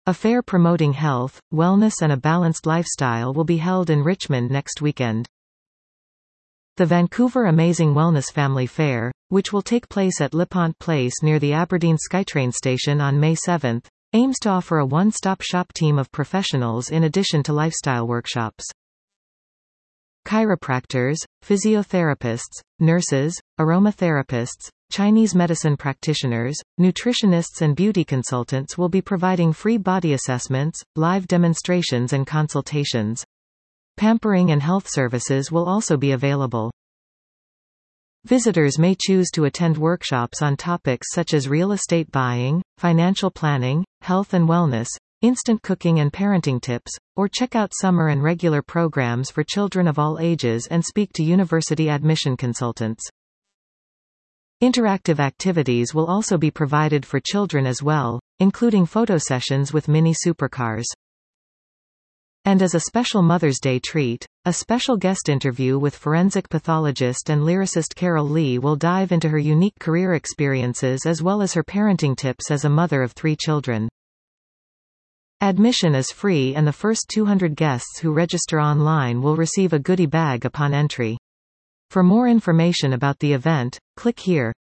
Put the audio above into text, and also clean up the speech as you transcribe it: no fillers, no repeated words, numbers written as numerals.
A fair promoting health, wellness and a balanced lifestyle will be held in Richmond next weekend. The Vancouver Amazing Wellness Family Fair, which will take place at LePont Place near the Aberdeen SkyTrain station on May 7, aims to offer a one-stop shop team of professionals in addition to lifestyle workshops. Chiropractors, physiotherapists, nurses, aromatherapists, Chinese medicine practitioners, nutritionists and beauty consultants will be providing free body assessments, live demonstrations and consultations. Pampering and health services will also be available. Visitors may choose to attend workshops on topics such as real estate buying, financial planning, health and wellness, instant cooking and parenting tips, or check out summer and regular programs for children of all ages and speak to university admission consultants. Interactive activities will also be provided for children as well, including photo sessions with mini supercars. And as a special Mother's Day treat, a special guest interview with forensic pathologist and lyricist Carol Lee will dive into her unique career experiences as well as her parenting tips as a mother of 3 children. Admission is free and the first 200 guests who register online will receive a goodie bag upon entry. For more information about the event, click here.